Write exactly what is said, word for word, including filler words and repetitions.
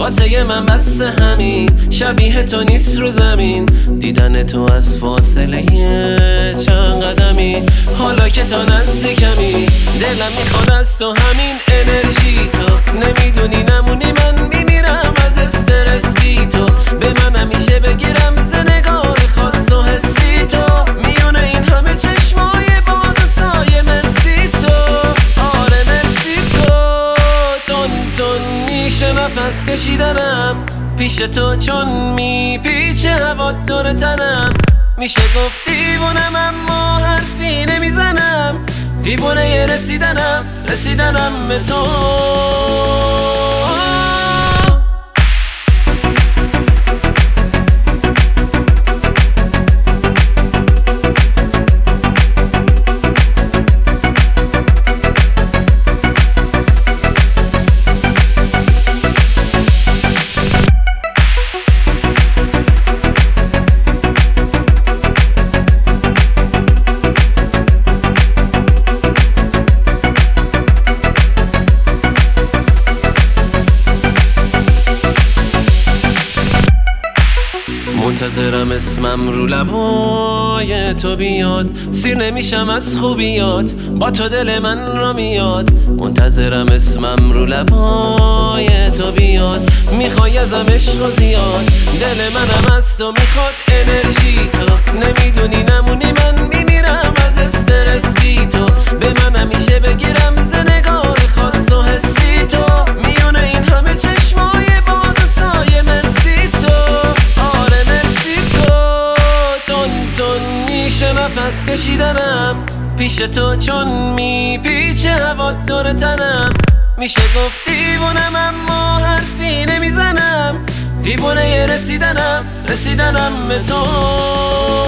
واسه من بس همین، شبیه تو نیست رو زمین، دیدن تو از فاصله چند قدمی. حالا که تو نزدیکمی دلم میخواد از تو همین انرژی تو، نمیدونی نمونی من میمیرم از استرس بی تو. به من همیشه بگیرم ز نگاه خاص و حسی تو، میونه این همه چشمای باز و سایه مرسی تو. آره مرسی تو. تون تون میشه نفس کشیدنم پیش تو، چون میپیچه هوا دور تنم. میشه گفت دیوونم اما حرفی نمیزنم، دیوونه یه رسیدنم رسیدنم به تو. منتظرم اسمم رو لبای تو بیاد، سیر نمیشم از خوبیات با تو دل من را میاد. منتظرم اسمم رو لبای تو بیاد، میخوای ازم عشق و زیاد، دل منم از تو میخواد انرژی تو. نمیدونی نمونی من میمیرم از استرس بی تو. به من همیشه بگیرم ز نگاه خاص و حسی تو، میونه این همه چشمای باز و سایه مرسی تو. میشه نفس کشیدنم پیش تو، چون میپیچه هوا دور تنم. میشه گفت دیوونم اما حرفی نمیزنم، دیوونه یه رسیدنم رسیدنم به تو.